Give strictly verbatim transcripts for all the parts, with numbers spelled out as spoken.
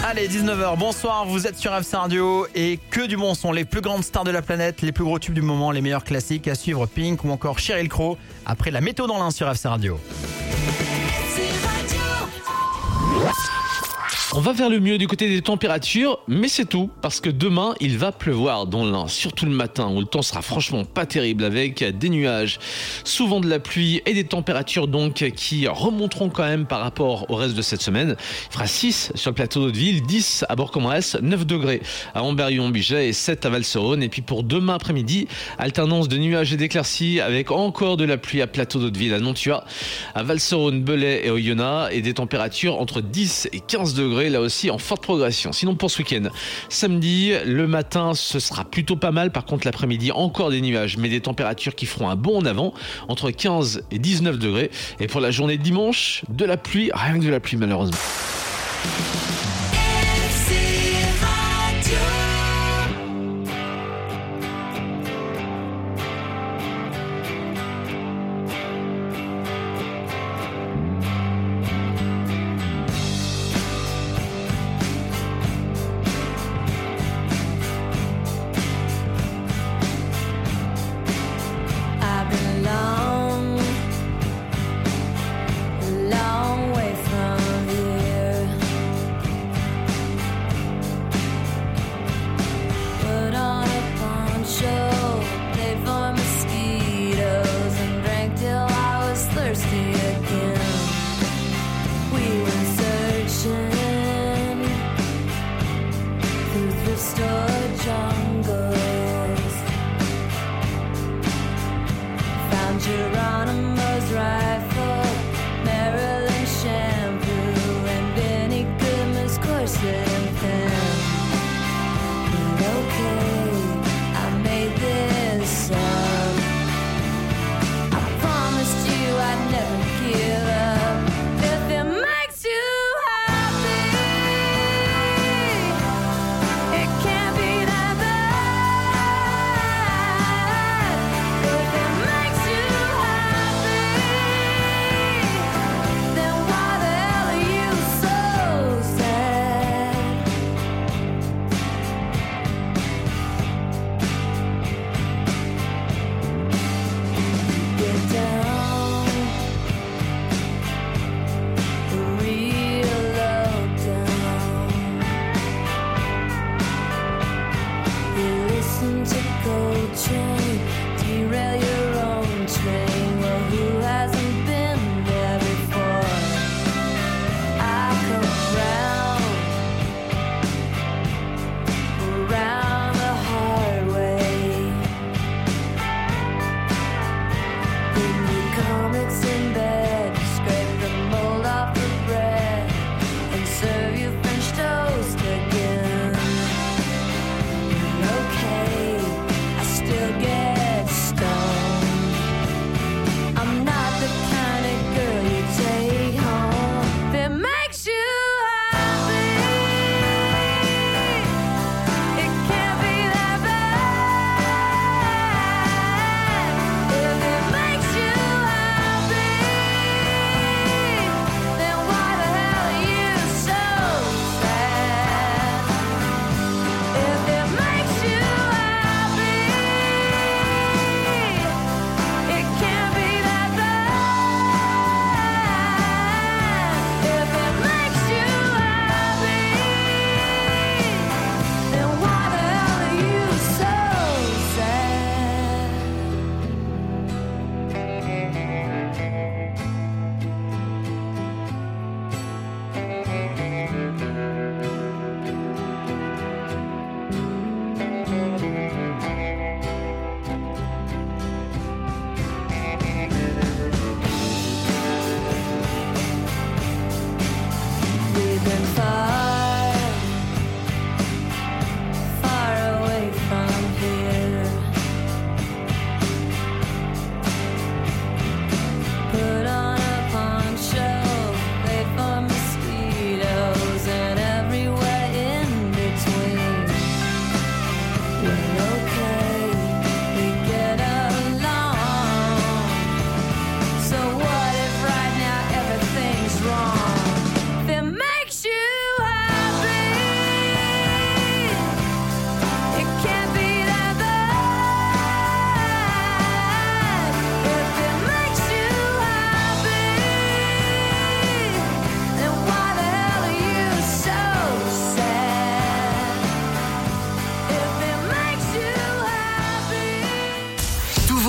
Allez, dix-neuf heures, bonsoir, vous êtes sur F C Radio et que du bon son, les plus grandes stars de la planète, les plus gros tubes du moment, les meilleurs classiques à suivre, Pink ou encore Sheryl Crow, après la météo dans l'un sur F C Radio. On va vers le mieux du côté des températures, mais c'est tout, parce que demain, il va pleuvoir dans l'Ain, surtout le matin, où le temps sera franchement pas terrible, avec des nuages, souvent de la pluie et des températures donc qui remonteront quand même par rapport au reste de cette semaine. Il fera six sur le plateau d'Hauteville, dix à Bourg-en-Bresse, neuf degrés à Amberieu-en-Bugey et sept à Val-sur-Rhône. Et puis pour demain après-midi, alternance de nuages et d'éclaircies, avec encore de la pluie à plateau d'Hauteville, à Nontuat, à Val-sur-Rhône, Belay et Oyonnax, et des températures entre dix et quinze degrés, là aussi en forte progression. Sinon pour ce week-end, samedi, le matin ce sera plutôt pas mal, par contre l'après-midi encore des nuages, mais des températures qui feront un bond en avant, entre quinze et dix-neuf degrés, et pour la journée de dimanche, de la pluie, rien que de la pluie malheureusement.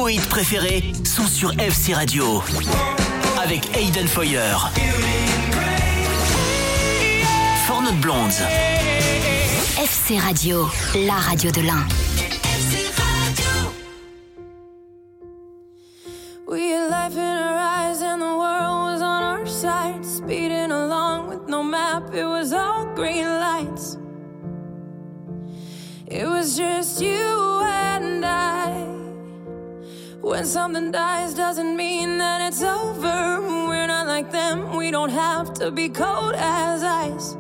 hits préférés sont sur F C Radio. Avec Aiden Foyer. For Not Blondes. F C Radio, la radio de l'Ain. We had life in our eyes and the world was on our side. Speeding along with no map, it was all green lights. It was just you and I. When something dies doesn't mean that it's over. We're not like them, we don't have to be cold as ice.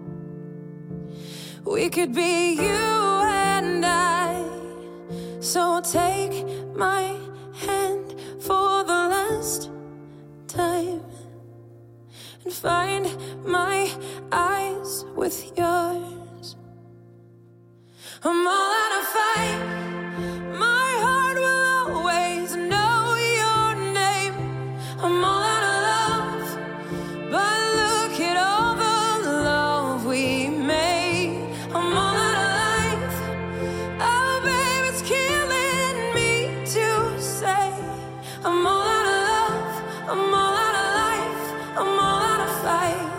We could be you and I. So take my hand for the last time and find my eyes with yours. I'm all out of fight. My heart will always know your name. I'm all out of love, but look at all the love we made. I'm all out of life. Oh, babe, it's killing me to say. I'm all out of love. I'm all out of life. I'm all out of fight.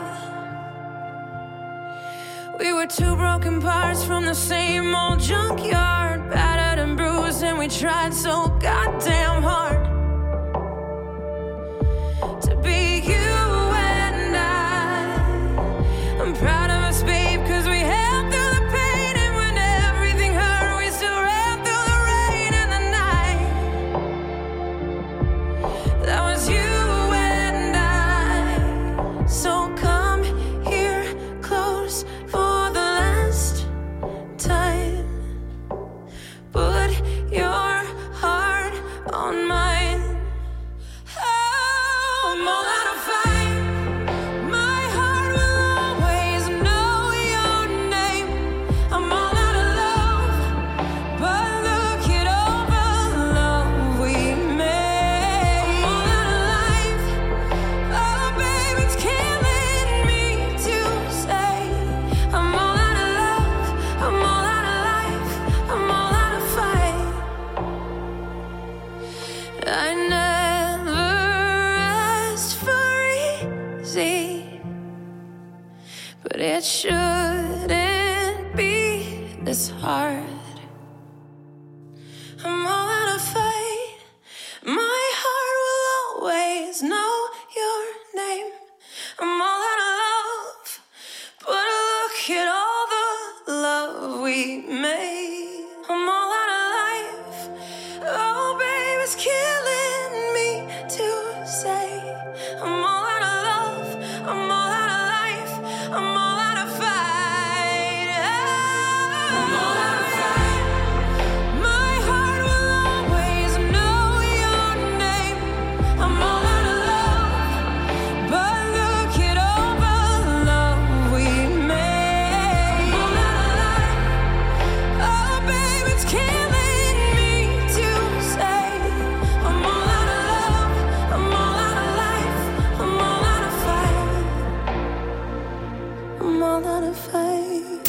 We were two broken parts from the same old junkyard, battered and bruised, and we tried so goddamn hard to be you and I. I'm proud of us, babe, cause we held through the pain, and when everything hurt, we still ran through the rain and the night. That was you and I. So come here close for the last time. Put your heart on mine. Oh, I'm all out of fight. My heart will always know your name. I'm all out of love, but look at all the love we made. I'm all out of life. Oh, babe, it's killing me to say. I'm all out of love. I'm all out of life. I'm all out of fight. I never asked for easy, but it shouldn't be this hard. I'm all out of fight. My heart will always know your name. I'm all out of love, but look at all the love we made. I'm all out of life. Oh, babe, it's killing me to say. I'm all out of love. I'm all out of life. I'm all out of fight. I'm all out of fight. My heart will always know your name. I'm all out of love, but look at all the love we made. I'm all out of life. Oh, babe, it's killing me to say. I'm all out of love. I'm all out of life. I'm all out of fight. I'm all out of fight.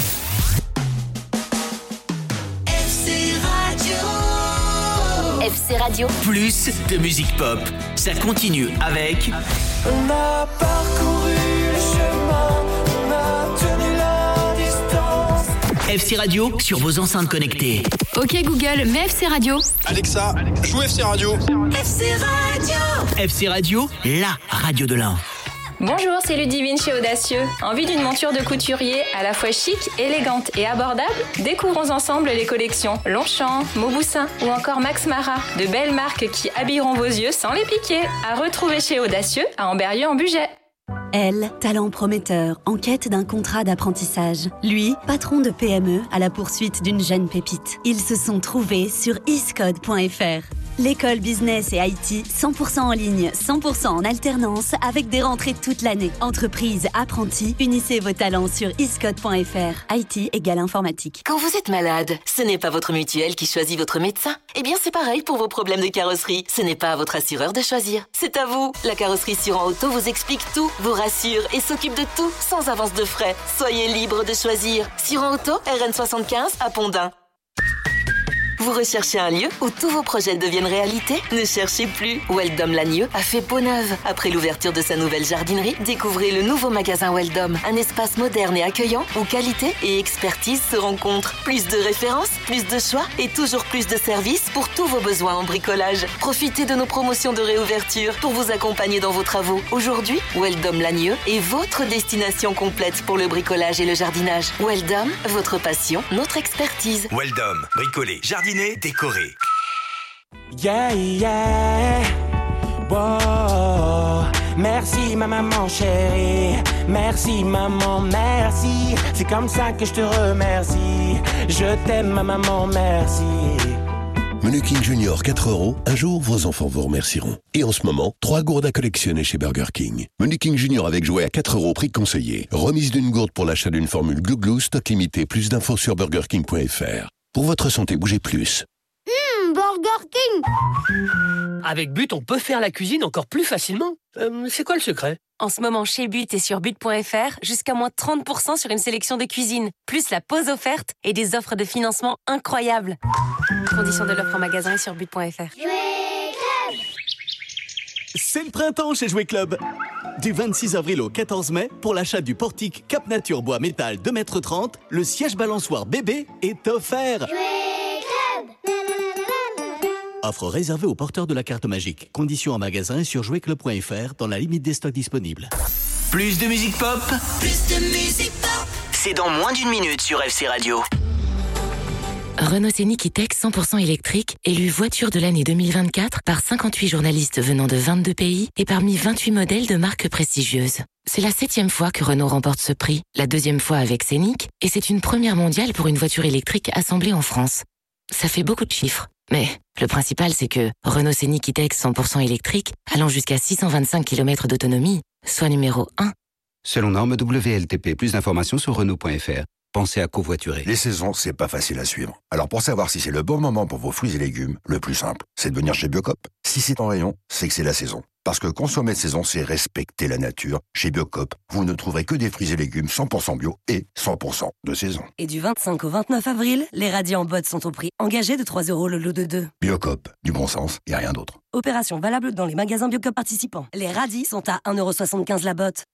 F C Radio. F C Radio. Plus de musique pop. Ça continue avec On a parcouru le chemin, on a tenu la distance. F C Radio sur vos enceintes connectées. Ok Google, mets F C Radio. Alexa, joue F C Radio. F C Radio. F C Radio, la radio de l'Ain. Bonjour, c'est Ludivine chez Audacieux. Envie d'une monture de couturier à la fois chic, élégante et abordable? Découvrons ensemble les collections Longchamp, Mauboussin ou encore Max Mara. De belles marques qui habilleront vos yeux sans les piquer. À retrouver chez Audacieux à Amberieu-en-Bugey. Elle, talent prometteur, en quête d'un contrat d'apprentissage. Lui, patron de P M E à la poursuite d'une jeune pépite. Ils se sont trouvés sur iscode point f r. L'école business et I T, cent pour cent en ligne, cent pour cent en alternance, avec des rentrées toute l'année. Entreprise, apprentis, unissez vos talents sur iscode point f r. I T égale informatique. Quand vous êtes malade, ce n'est pas votre mutuelle qui choisit votre médecin. Eh bien, c'est pareil pour vos problèmes de carrosserie. Ce n'est pas à votre assureur de choisir. C'est à vous. La carrosserie Suran Auto vous explique tout, vous rassure et s'occupe de tout, sans avance de frais. Soyez libre de choisir. Suran Auto, R N soixante-quinze à Pondin. Vous recherchez un lieu où tous vos projets deviennent réalité? Ne cherchez plus. Weldom Lagneux a fait peau neuve. Après l'ouverture de sa nouvelle jardinerie, découvrez le nouveau magasin Weldom. Un espace moderne et accueillant où qualité et expertise se rencontrent. Plus de références, plus de choix et toujours plus de services pour tous vos besoins en bricolage. Profitez de nos promotions de réouverture pour vous accompagner dans vos travaux. Aujourd'hui, Weldom Lagneux est votre destination complète pour le bricolage et le jardinage. Weldom, votre passion, notre expertise. Weldom, bricoler, jardiner, décorer. Yeah, yeah. Wow. Merci ma maman chérie. Merci maman, merci. C'est comme ça que je te remercie. Je t'aime ma maman, merci. Menu King Junior quatre euros, un jour vos enfants vous remercieront. Et en ce moment, trois gourdes à collectionner chez Burger King. Menu King Junior avec jouet à quatre euros, prix conseillé. Remise d'une gourde pour l'achat d'une formule Glouglou, stock limité. Plus d'infos sur burger king point f r. Pour votre santé, bougez plus. Mmh, Burger King. Avec But, on peut faire la cuisine encore plus facilement. Euh, c'est quoi le secret? En ce moment, chez But et sur but point f r, jusqu'à moins trente pour cent sur une sélection de cuisine, plus la pause offerte et des offres de financement incroyables. Conditions de l'offre en magasin et sur but point f r. C'est le printemps chez Jouet Club. Du vingt-six avril au quatorze mai, pour l'achat du portique Cap Nature bois métal deux mètres trente, le siège balançoire bébé est offert. Offre réservée aux porteurs de la carte magique. Conditions en magasin et sur jouet club point f r dans la limite des stocks disponibles. Plus de musique pop, Plus de musique pop. c'est dans moins d'une minute sur F C Radio. Renault Scénic E-Tech cent pour cent électrique, élu voiture de l'année deux mille vingt-quatre par cinquante-huit journalistes venant de vingt-deux pays et parmi vingt-huit modèles de marques prestigieuses. C'est la septième fois que Renault remporte ce prix, la deuxième fois avec Scénic, et c'est une première mondiale pour une voiture électrique assemblée en France. Ça fait beaucoup de chiffres. Mais le principal, c'est que Renault Scénic E-Tech cent pour cent électrique, allant jusqu'à six cent vingt-cinq kilomètres d'autonomie, soit numéro un. Selon norme W L T P, plus d'informations sur Renault point f r. Pensez à covoiturer. Les saisons, c'est pas facile à suivre. Alors pour savoir si c'est le bon moment pour vos fruits et légumes, le plus simple, c'est de venir chez Biocop. Si c'est en rayon, c'est que c'est la saison. Parce que consommer de saison, c'est respecter la nature. Chez Biocop, vous ne trouverez que des fruits et légumes cent pour cent bio et cent pour cent de saison. Et du vingt-cinq au vingt-neuf avril, les radis en botte sont au prix engagé de trois euros le lot de deux. Biocop, du bon sens et rien d'autre. Opération valable dans les magasins Biocop participants. Les radis sont à un euro soixante-quinze la botte.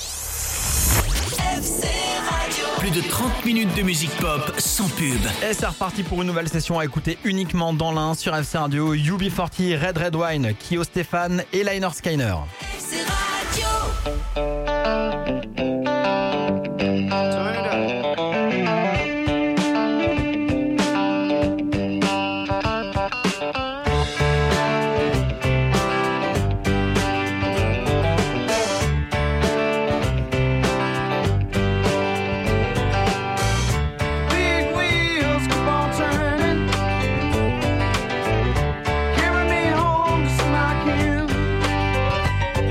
Plus de trente minutes de musique pop sans pub. Et c'est reparti pour une nouvelle session à écouter uniquement dans l'un sur F C Radio. U B quarante, Red Red Wine, Kyo Stéphane et Liner Skyner. F C Radio. Carry me home to Smoky Hill.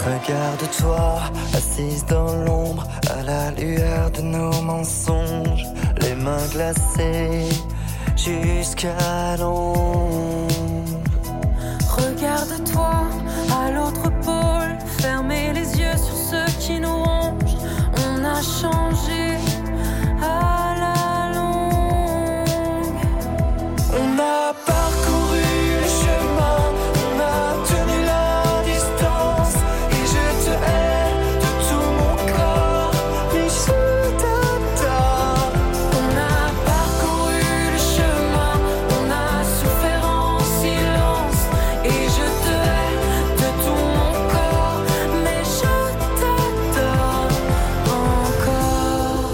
Regarde-toi, assise dans l'ombre, à la lueur de nos mensonges, les mains glacées jusqu'à l'ombre. Regarde-toi à l'autre pôle, fermez les yeux sur ceux qui nous rongent. On a changé à la longue. On a parcouru le chemin, on a tenu la distance, et je te hais de tout mon corps, mais je t'adore. On a parcouru le chemin, on a souffert en silence, et je te hais de tout mon corps, mais je t'adore encore.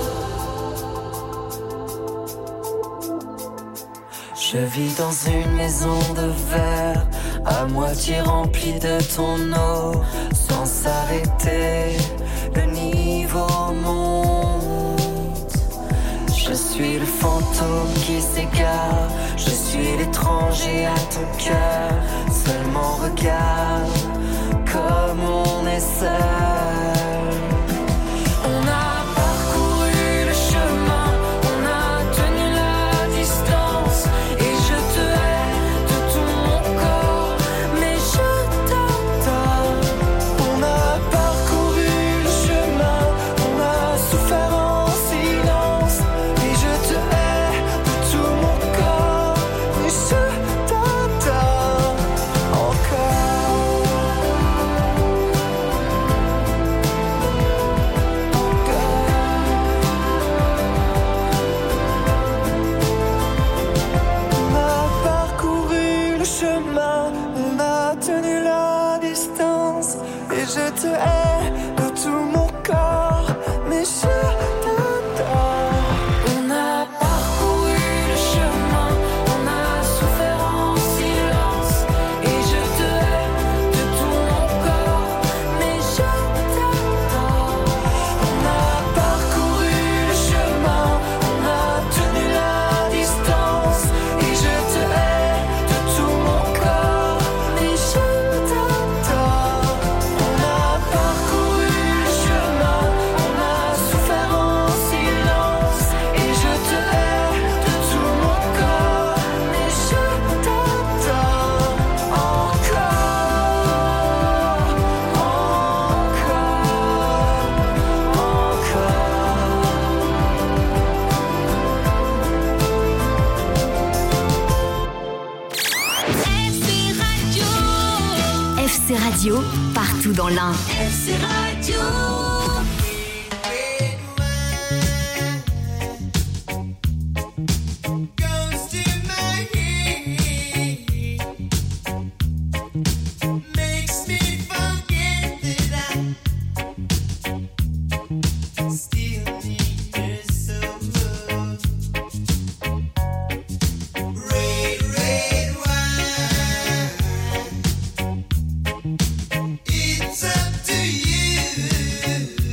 Je vis dans une maison de verre, à moitié remplie de ton eau, sans s'arrêter, le niveau monte. Je suis le fantôme qui s'égare, je suis l'étranger à ton cœur. Seulement regarde comme on est seul. On a parcouru le chemin, on a tenu la distance, et je te hais de tout mon corps, mais je t'adore. On a parcouru le chemin, on a souffert en silence, et je te hais de tout mon corps, mais je t'adore encore. On a parcouru le chemin, on a tenu la distance, et je te hais de tout mon corps, mais je t'adore. On a parcouru le chemin, on a souffert en silence, et je te hais de tout mon corps, mais je t'adore. On a parcouru le chemin, on a tenu la distance, et je te hais de tout mon corps, mais je t'adore. On a parcouru le chemin, on a souffert en silence, et je te hais de tout mon corps, mais je t'adore encore, F C Radio, partout dans l'Ain. F C Radio. Makes me forget that I still need you so much. Red, red wine. It's up to you.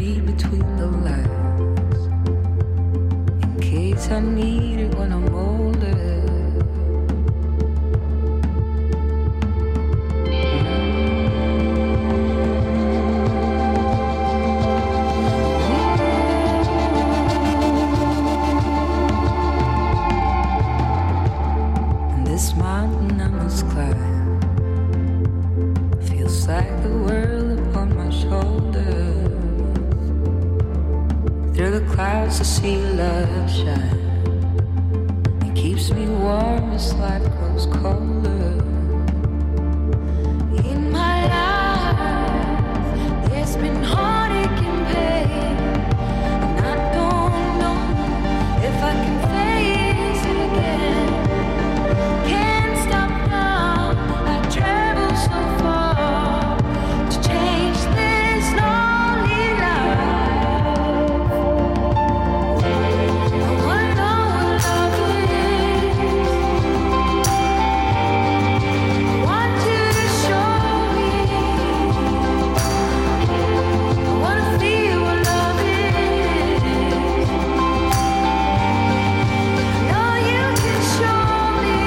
read between the lines in case I need it when I'm older. This mountain I must climb feels like the world upon my shoulders. Through the clouds I see love shine. It keeps me warm as life grows colder. In my life there's been heartache and pain, and I don't know if I can face it again. Can't stop now, I travel so far to change this lonely life. I wanna know what love is. I want you to show me. I wanna feel what love is. I know you can show me.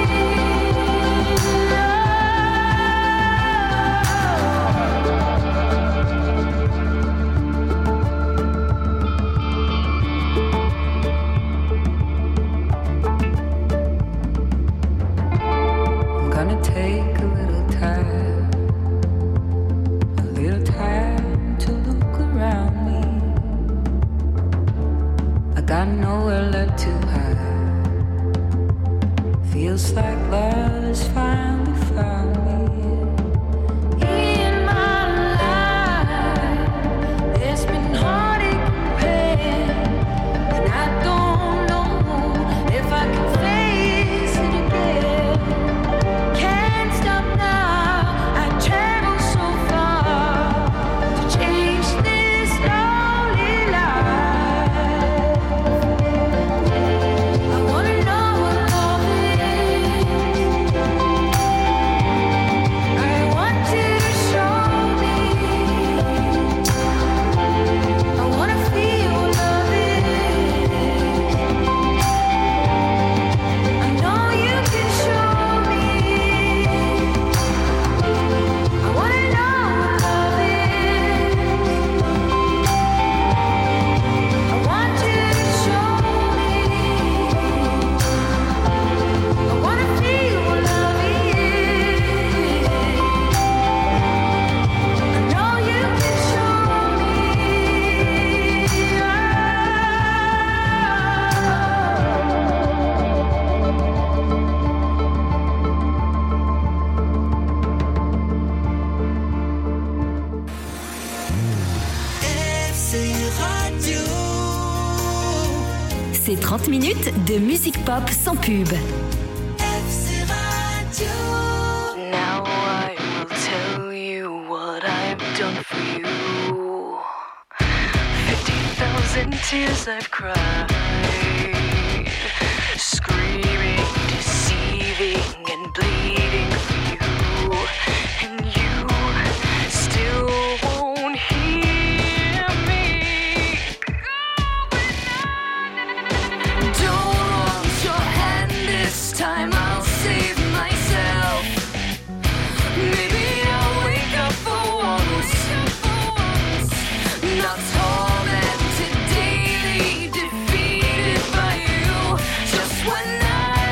I'm gonna take a little time, a little time to look around me. I got nowhere left to hide. Feels like love has finally found me. In my life, there's been heartache and pain, and I don't know if I can face it again. Can't stop now, I travel so far to change this lonely life. I wanna know what love is. I want you to show me. I wanna feel what love is. I know you can show me. I wanna know what love is. I want you to show me. I wanna feel what love is. I know you can show C'est trente minutes de musique pop sans pub. Now I will tell you what I've done for you. Fifty thousand tears I've cried, screaming, deceiving, and bleeding for you, and you still won't hear me. Don't want your hand this time, I'll save myself. Maybe I'll wake up for once, not tormented daily, defeated by you. Just when I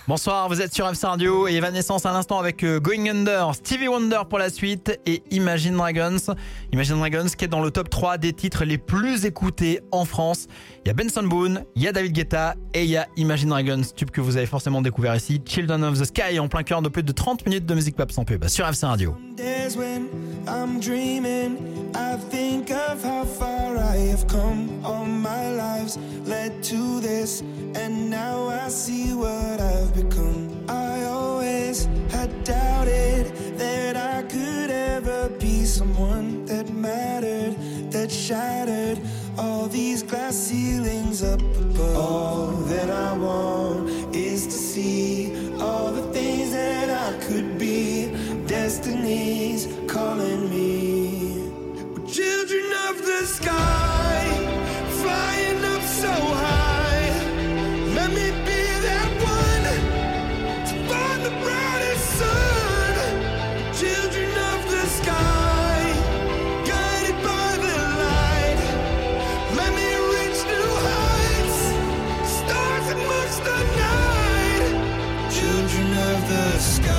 Bonsoir, vous êtes sur F C Radio et Evanescence à l'instant avec Going Under, Stevie Wonder pour la suite et Imagine Dragons. Imagine Dragons qui est dans le top trois des titres les plus écoutés en France. Il y a Benson Boone, il y a David Guetta et il y a Imagine Dragons, tube que vous avez forcément découvert ici. Children of the Sky en plein cœur de plus de trente minutes de musique pop sans pub sur F C Radio. I'm dreaming, I think of how far I have come. All my lives led to this, and now I see what I've become. I always had doubted that I could ever be someone that mattered, that shattered all these glass ceilings up above. All that I want is to see all the things that I could be. Destiny's calling me. We're children of the sky, flying up so high. Let me be that one to find the brightest sun. Children of the sky, guided by the light. Let me reach new heights, stars amongst the night. Children of the sky.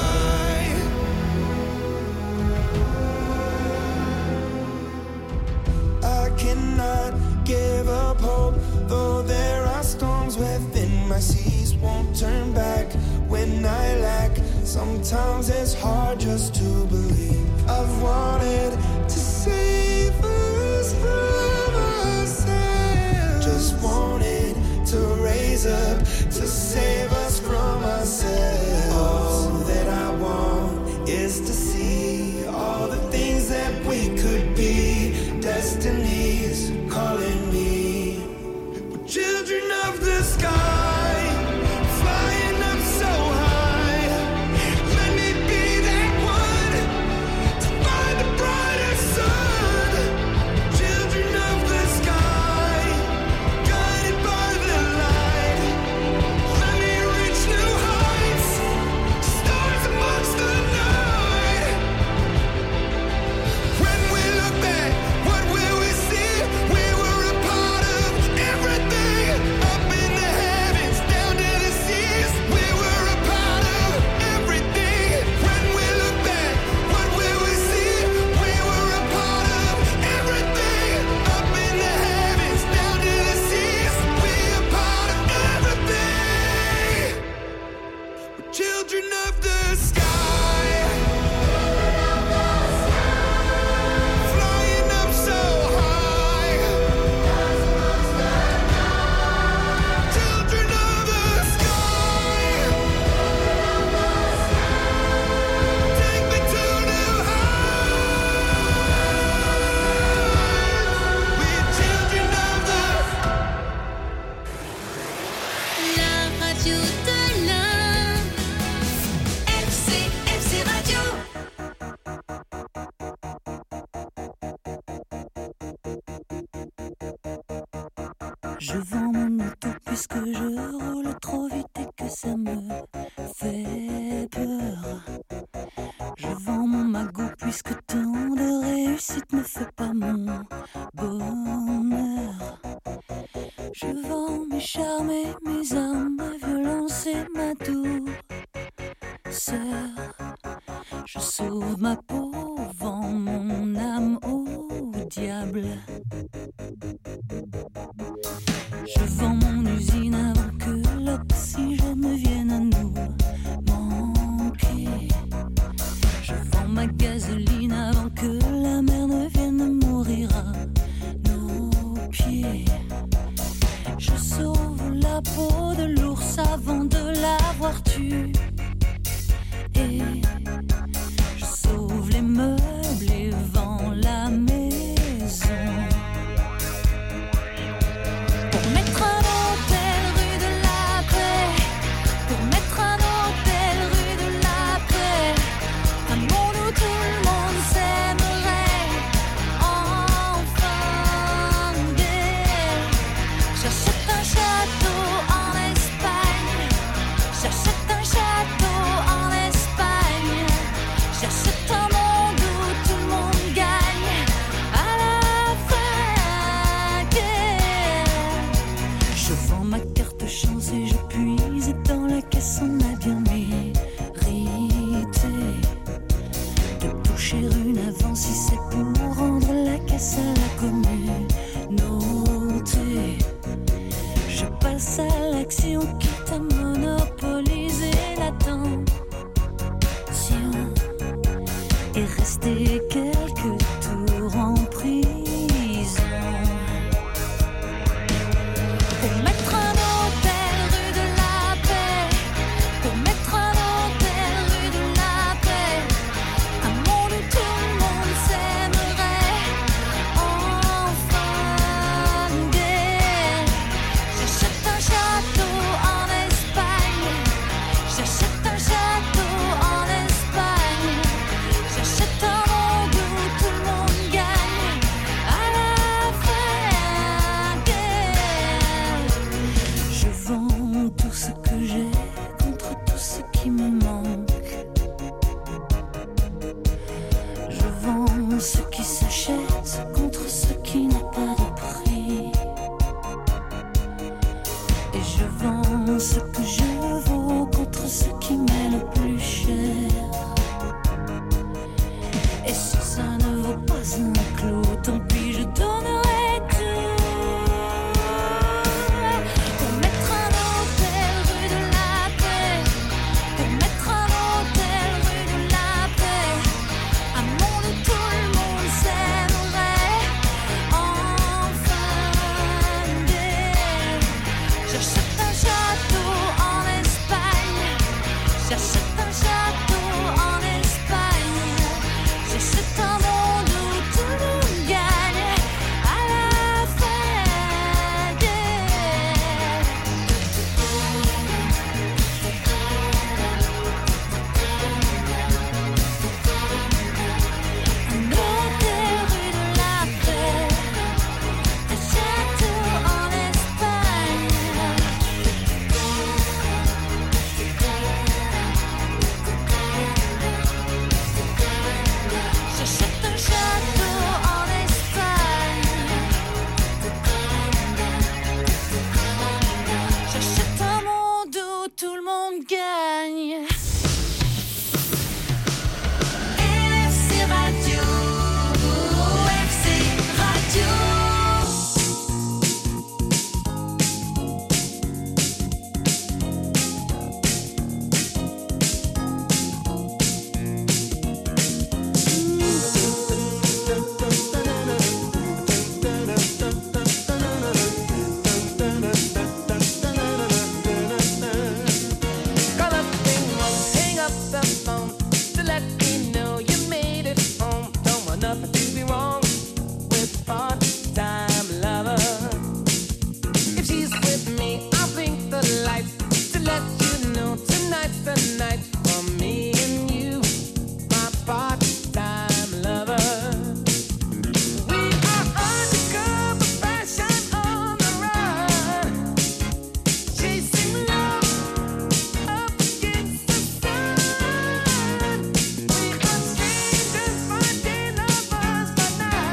Cannot give up hope, though there are storms within my seas. Won't turn back when I lack. Sometimes it's hard just to believe. I've wanted to save us from ourselves. Just wanted to raise up to save us from ourselves. All that I want is to see all the things that we could be. Destiny's calling me. We're children of the sky, flying up so high. Let me be that one to find the brightest sun. Children of the sky, guided by the light. Let me reach new heights, stars amongst the night. When we look back, what will we see? We were a part of everything, up in the heavens, down to the seas. We were a part of everything. When we look back, what will we see? We were a part of everything, up in the heavens, down to the seas. We are part of everything. We're children of the sky. Flying up so high. Children of the sky. Take me to new heights. We're children of the La radio de l'Ain. F C, F C Radio. Je vends mon auto puisque je roule trop vite et que ça me fait peur. Je vends mon magot puisque tant de réussite ne fait pas mon bonheur. Je vends mes charmes et mes armes, ma violence et ma douceur. Je sauve ma peau, vends mon âme au diable. Je vends mon usine avant que l'oxygène vienne à nous manquer. Je vends ma gasoline avant que la mer ne vienne mourir à nos pieds. Je sauve la peau de l'ours avant de l'avoir tué. Et je sauve les meubles et vends la maison. s'achète contre ce qui n'a pas de prix. Et je vends ce que je vaux contre ce qui m'est le plus cher. Et si ça ne vaut pas un clou, tant pis, je donnerai tout. Pour mettre un hôtel rue de la Paix, pour mettre un hôtel rue de la Paix, un monde où tout le monde s'aimerait. Enfin, j'achète un château en Espagne, j'achète un château en Espagne, j'achète un monde où tout le monde gagne à la fin des... Un hôtel rue de la Paix, un château en Espagne. J'achète un château en Espagne. J'achète un monde où tout le monde gagne. F C Radio, F C Radio. Call up and hang up the phone to let me know you made it home. Don't want nothing to be wrong with part-time lover. If she's with me, I'll blink the lights to let you know tonight's the night for me and you, my part-time lover. We are undercover fashion on the run, chasing love up against the sun. We are strangers finding lovers by night.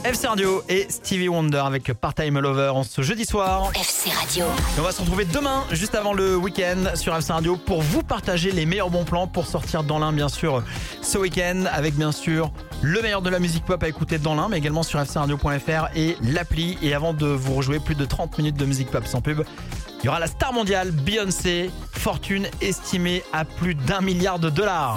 F C Radio et Stevie Wonder avec Part-Time Lover en ce jeudi soir. F C Radio. Et on va se retrouver demain, juste avant le week-end, sur F C Radio pour vous partager les meilleurs bons plans pour sortir dans l'Ain, bien sûr, ce week-end, avec bien sûr le meilleur de la musique pop à écouter dans l'Ain, mais également sur f c radio point f r et l'appli. Et avant de vous rejouer plus de trente minutes de musique pop sans pub, il y aura la star mondiale Beyoncé, fortune estimée à plus d'un milliard de dollars.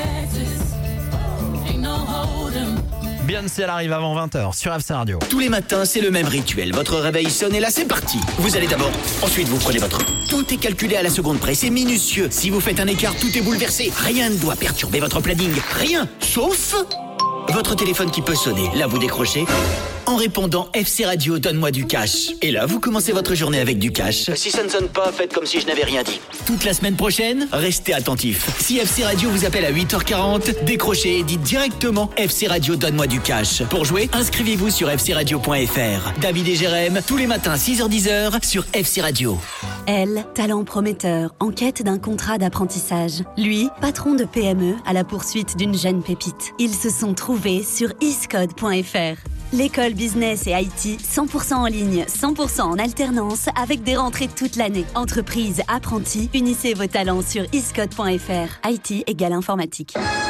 Beyoncé, elle arrive avant vingt heures sur F C Radio. Tous les matins, c'est le même rituel. Votre réveil sonne et là, c'est parti. Vous allez d'abord, ensuite vous prenez votre... Tout est calculé à la seconde près, c'est minutieux. Si vous faites un écart, tout est bouleversé. Rien ne doit perturber votre planning. Rien, sauf... votre téléphone qui peut sonner. Là, vous décrochez en répondant F C Radio, donne-moi du cash. Et là, vous commencez votre journée avec du cash. Si ça ne sonne pas, faites comme si je n'avais rien dit. Toute la semaine prochaine, restez attentifs. Si F C Radio vous appelle à huit heures quarante, décrochez et dites directement F C Radio, donne-moi du cash. Pour jouer, inscrivez-vous sur f c radio point f r. David et Jérém, tous les matins six heures dix sur F C Radio. Elle, talent prometteur, en quête d'un contrat d'apprentissage. Lui, patron de P M E à la poursuite d'une jeune pépite. Ils se sont trouvés sur iscode point f r. L'école business et I T, cent pour cent en ligne, cent pour cent en alternance, avec des rentrées toute l'année. Entreprise, apprentis, unissez vos talents sur iscode point f r. I T égale informatique.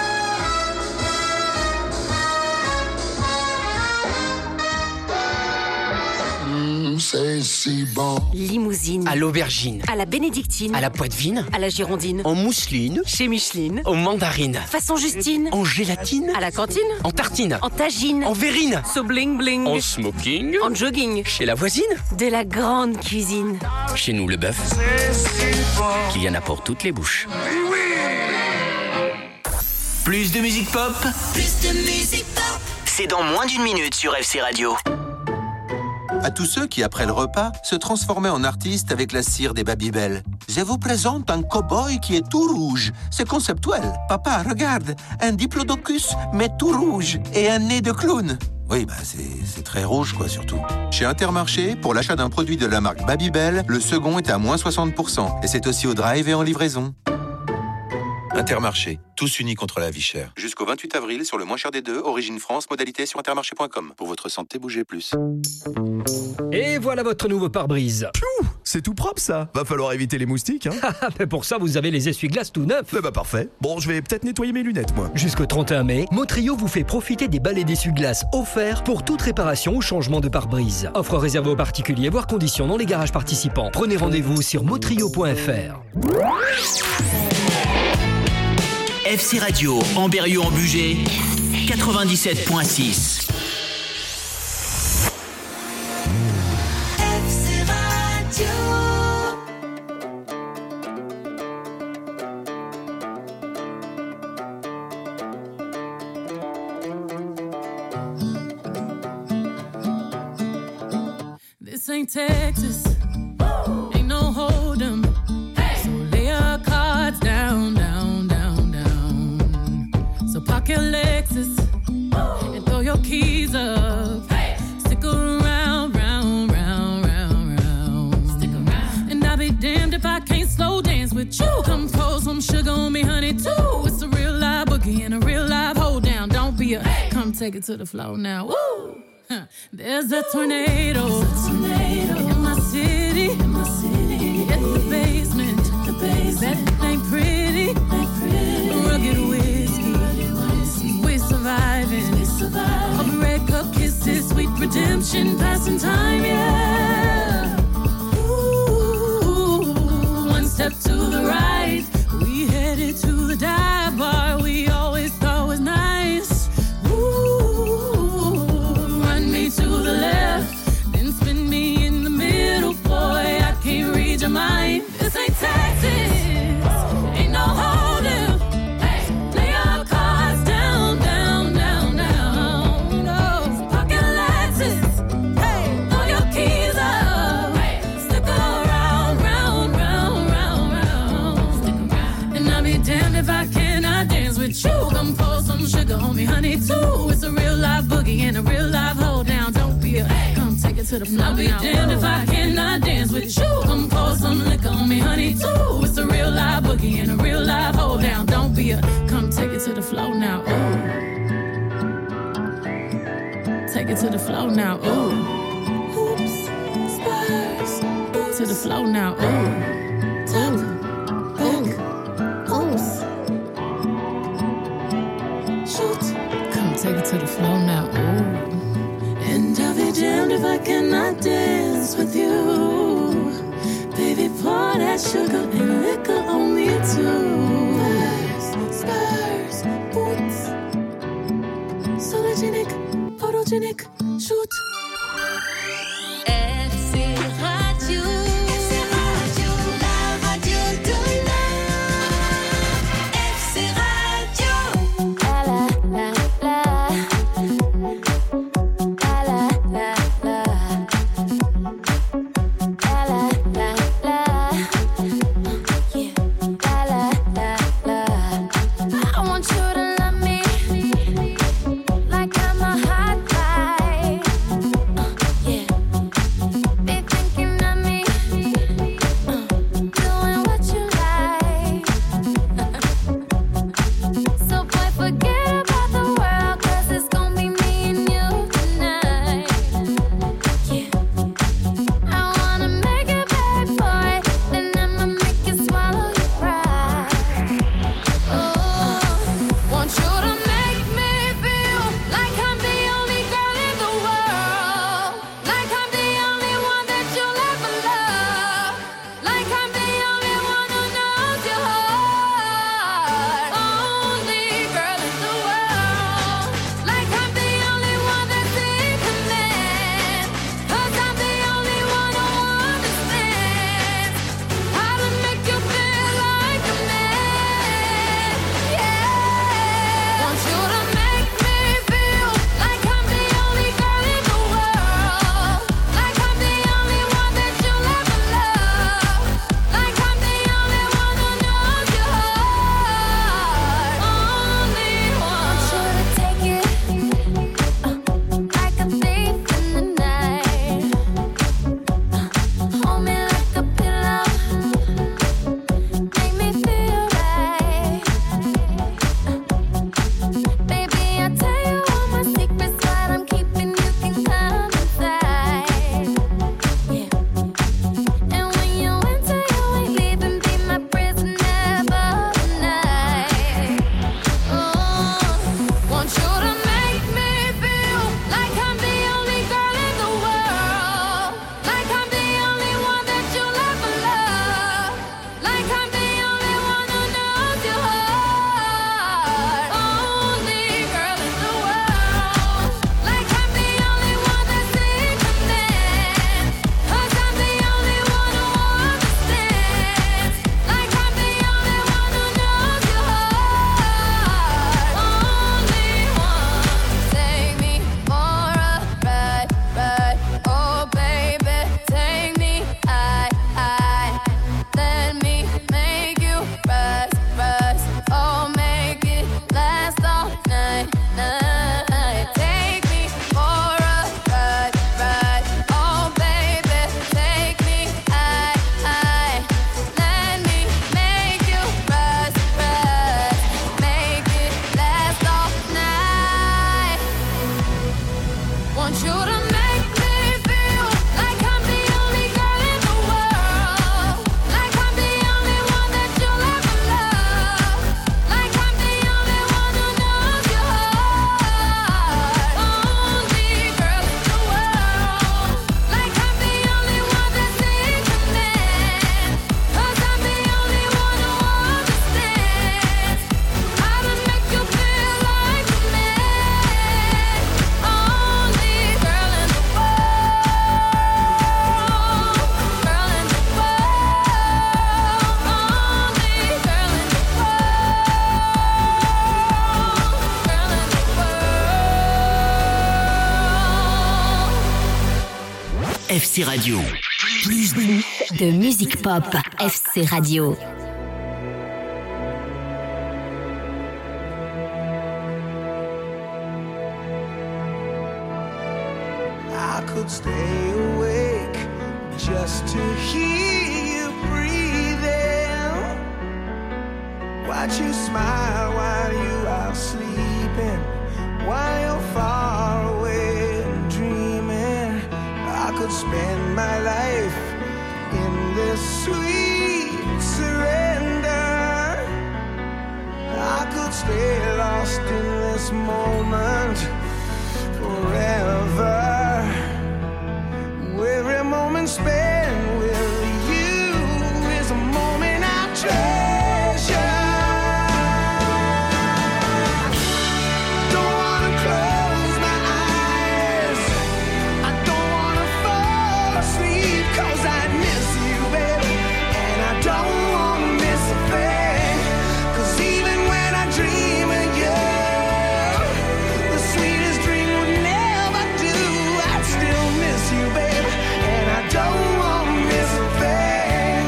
C'est si bon. Limousine. À l'aubergine. À la bénédictine. À la poitevine. À la girondine. En mousseline. Chez Micheline. En mandarine. Façon Justine. En gélatine. À la cantine. En tartine. En tagine. En verrine. So bling bling. En smoking. En jogging. Chez la voisine. De la grande cuisine. Chez nous, le bœuf. Qu'il y en a pour toutes les bouches. Plus de musique pop. Plus de musique pop. C'est dans moins d'une minute sur F C Radio. À tous ceux qui, après le repas, se transformaient en artistes avec la cire des Babybel. Je vous présente un cow-boy qui est tout rouge. C'est conceptuel. Papa, regarde, un diplodocus, mais tout rouge, et un nez de clown. Oui, bah c'est, c'est très rouge, quoi, surtout. Chez Intermarché, pour l'achat d'un produit de la marque Babybel, le second est à moins soixante pour cent. Et c'est aussi au drive et en livraison. Intermarché, tous unis contre la vie chère. Jusqu'au vingt-huit avril, sur le moins cher des deux, Origine France, modalité sur intermarché point com. Pour votre santé, bougez plus. Et voilà votre nouveau pare-brise. Piou, c'est tout propre ça. Va falloir éviter les moustiques, hein. Mais pour ça, vous avez les essuie-glaces tout neufs. Eh bah parfait. Bon, je vais peut-être nettoyer mes lunettes, moi. Jusqu'au trente et un mai, Motrio vous fait profiter des balais d'essuie-glaces offerts pour toute réparation ou changement de pare-brise. Offre réservée aux particuliers, voire conditions dans les garages participants. Prenez rendez-vous sur motrio point f r. F C Radio, en Berrieux en Bugey, quatre-vingt-dix-sept point six. F C Radio. This ain't Texas, ain't no hold'em. So lay your cards down, down, down, down. So park your Lexus and throw your keys up. Stick around, round, round, round, round. Stick around. And I'll be damned if I can't slow dance with you. Come pour some sugar on me, honey, too. It's a real live boogie and a real live hold down. Don't be a, come take it to the floor now. Woo! There's a tornado, There's a tornado. In my city, in my city. Hit the basement, the basement. That ain't pretty, ain't pretty. Rugged whiskey, rugged whiskey. We surviving, we surviving. Of red cup kisses, sweet redemption, passing time, yeah. Ooh, one step to the right, we headed to the dive bar we always thought was nice. To the left, then spin me in the middle, boy, I can't read your mind. This ain't Texas, ain't no hold'em. Hey, lay your cards down, down, down, down. No, pocket Lexus, hey, throw your keys up. Hey, stick around, round, round, round, round. Stick around. And I'll be damned if I cannot dance with you. Come pour some sugar on me, honey, too. It's a real live boogie and a real live hold down. Don't be a, come take it to the floor. I'll be damned if I cannot dance with you. Come pour some liquor on me, honey, too. It's a real live boogie and a real live hold down. Don't be a, come take it to the floor now. Ooh. Take take it to the floor now. Ooh. Hoops, spurs, boots. To the floor now. Ooh. Top, back, oops. Shoot. Come take it to the floor now. Ooh. And I'll be damned if I cannot dance with you. Baby, pour that sugar and liquor on me too. Spurs, spurs, boots. Sologenic, photogenic, shoot. F C Radio, F C Radio, la radio de l'heure. F C Radio. La la la la. La la la la. La la la la. Yeah. La la la la. I want you to love me like I'm a hot guy. Uh, yeah. Be thinking of me, uh, doing what you like. So boy, forget about the world, 'cause it's gonna be me and you tonight. Yeah. I wanna make it bad for it, then I'ma make you swallow your pride. Oh, want you to make me feel like I'm the only girl in the world, like I'm the only one that you'll ever love, like I'm the only one who knows your heart, only girl in the world, like I'm the only one that's in command, 'cause I'm the only one who understands how to make you feel like a man. Yeah, want you to make me feel like I'm the only girl in the world, like I'm the only one that you'll ever love, like I'm the only one who knows your heart, only one. Want you to take it uh, like a thief in the night. Uh, hold me like a pillow, make me feel right. Baby, I'll tell you all my secrets, what I'm keeping, you can come inside. Yeah. And when you enter, you ain't leaving, be my prisoner for the night. Oh, want you to make me feel like I'm the only girl in the world, like I'm the only one that you'll ever love, like I'm the only one who knows your heart, only girl in the world, like I'm the only one that's in command, 'cause I'm the only one who understands, like I'm the only one who knows your heart, only one. Take me for a ride, ride, oh baby, take me high, high, let me make you rise, rise, oh make it last all night, night. Take me for a ride, ride, oh baby, take me high, high, let me make you rise, rise, make it last all night. Want you to make me feel like I'm the only girl in the world, like I'm the only one that you'll ever love, like I'm the only one who knows your heart, only girl in the world, like I'm the only one that's in command, 'cause I'm the only one who understands how to make you feel like a man, only girl in the F C Radio. Plus de musique pop. F C Radio. I could stay awake just to hear you breathing. Watch you smile while you are sleeping, while you're far away. my life in this sweet surrender. I could stay lost in this moment forever. Every moment spent with you is a moment I treasure. Don't wanna close my eyes, I don't wanna fall asleep, 'cause I miss you, baby, and I don't wanna miss a thing. 'Cause even when I dream of you, the sweetest dream would never do. I'd still miss you, baby, and I don't wanna miss a thing.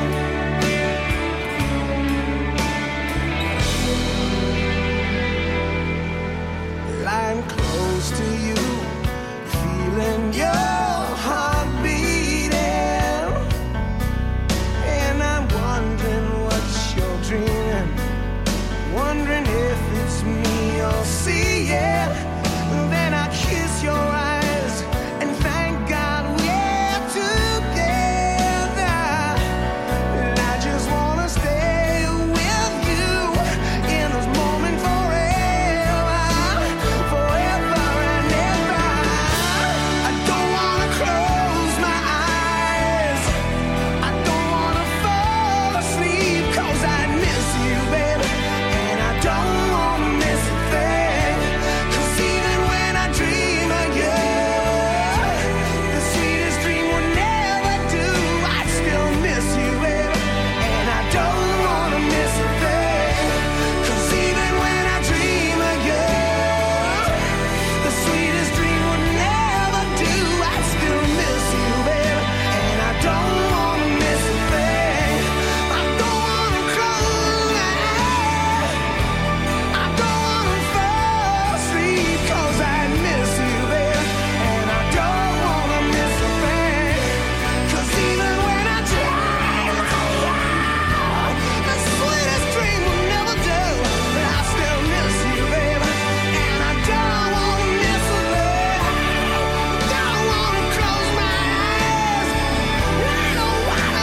Lying close to you, feeling your heart beating, and I'm wondering what you're dreaming, wondering if it's me you're seeing. Then I kiss your eyes and thank God we're together. And I just wanna stay with you in this moment forever, forever and ever. I don't wanna close my eyes, I don't wanna fall asleep, 'cause I miss you, baby, and I don't wanna miss a thing. 'Cause even when I dream of you, the sweetest dream would never do. I'd still miss you, baby, and I don't wanna miss a thing. 'Cause even when I dream of you, the sweetest dream would never do. I'd still miss you, baby, and I don't wanna miss a thing. I don't wanna close my eyes, I don't wanna fall asleep, 'cause I miss you, baby, and I don't wanna miss a thing. 'Cause even when I dream of you, the sweetest dream will never do. But I still miss you, baby, and I don't wanna miss a thing. Don't wanna close my eyes, I don't wanna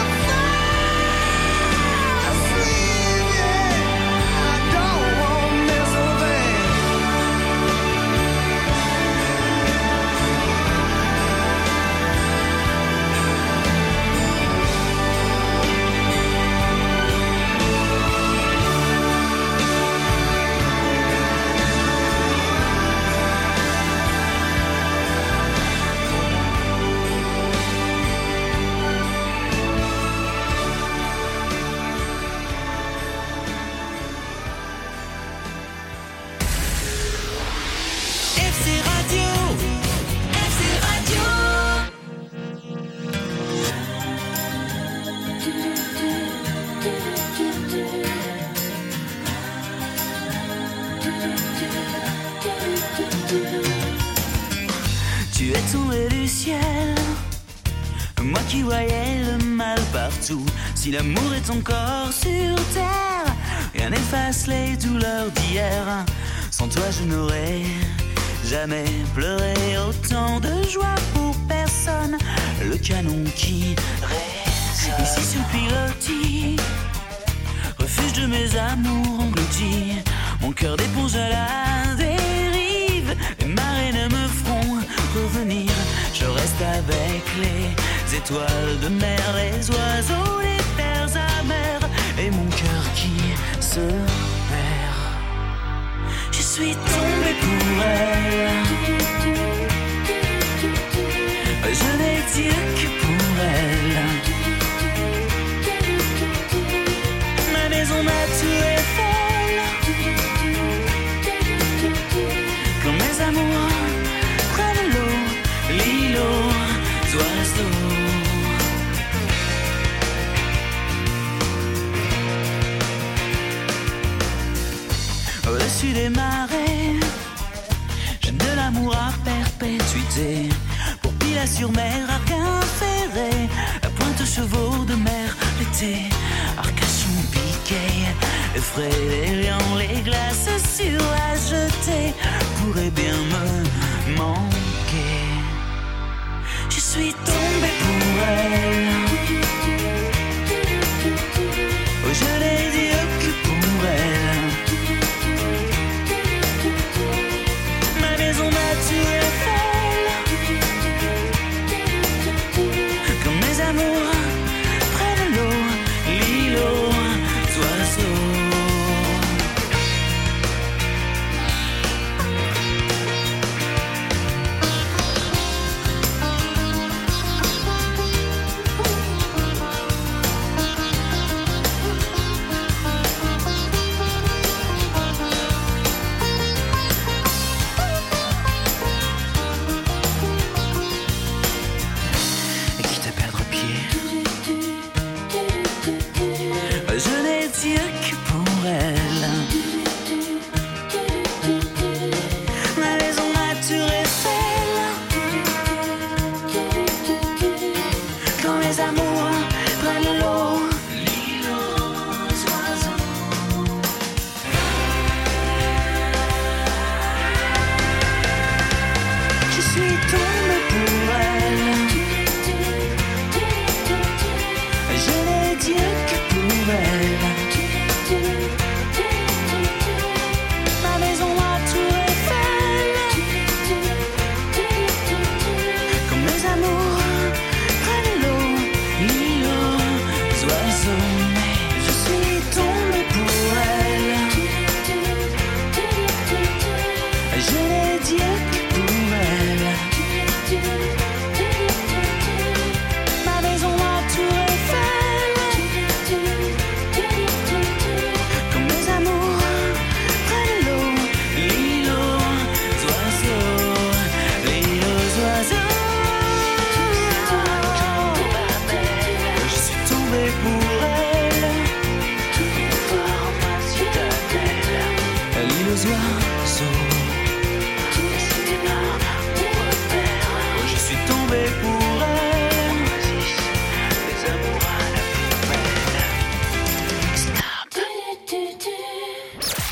fall asleep, yeah. I don't wanna miss a thing. F C Radio, F C Radio. Tu es tombé du ciel, moi qui voyais le mal partout. Si l'amour est encore sur terre, rien n'efface les douleurs d'hier. Sans toi je n'aurais jamais pleuré, autant de joie pour personne. Le canon qui résonne ici sur le pilotis, refuge de mes amours engloutis. Mon cœur d'éponge à la dérive, les marées ne me feront revenir. Je reste avec les étoiles de mer, les oiseaux, les terres amères, et mon cœur qui se perd. Je suis tombé pour elle, je n'ai dire que pour elle. Ma maison, ma tour est folle, quand mes amours prennent l'eau, l'îlot, oiseaux. Au-dessus des marées, j'aime de l'amour à perpétuité. Pour Pilat-sur-Mer, Arc-en-Ferré, la pointe aux chevaux de mer, l'été, Arcachon, Piquet, effraie les lions, les glaces sur la jetée pourraient bien me manquer. Je suis tombé pour elle. Oh, je n'ai dit que pour elle. Ma maison, ma tour Eiffel. Comme mes amours près de l'eau, l'îlot, oiseaux. Je n'ai dit que pour elle. Ma maison, ma tour Eiffel. Quand mes amours prennent l'eau, l'îlot, oiseaux. Je suis tombée pour elle. Je n'ai dit que pour elle. Ma maison, ma tour Eiffel. Comme mes amours prennent l'eau, l'îlot, oiseaux. Mais je suis tombée pour elle. Je n'ai dit que pour elle. Ma maison, ma tour Eiffel. Comme mes amours prennent l'eau, l'îlot, oiseaux, l'îlot, oiseaux. Je suis tombé pour elle. Tout voir ma citadelle. L'îlot, oiseaux.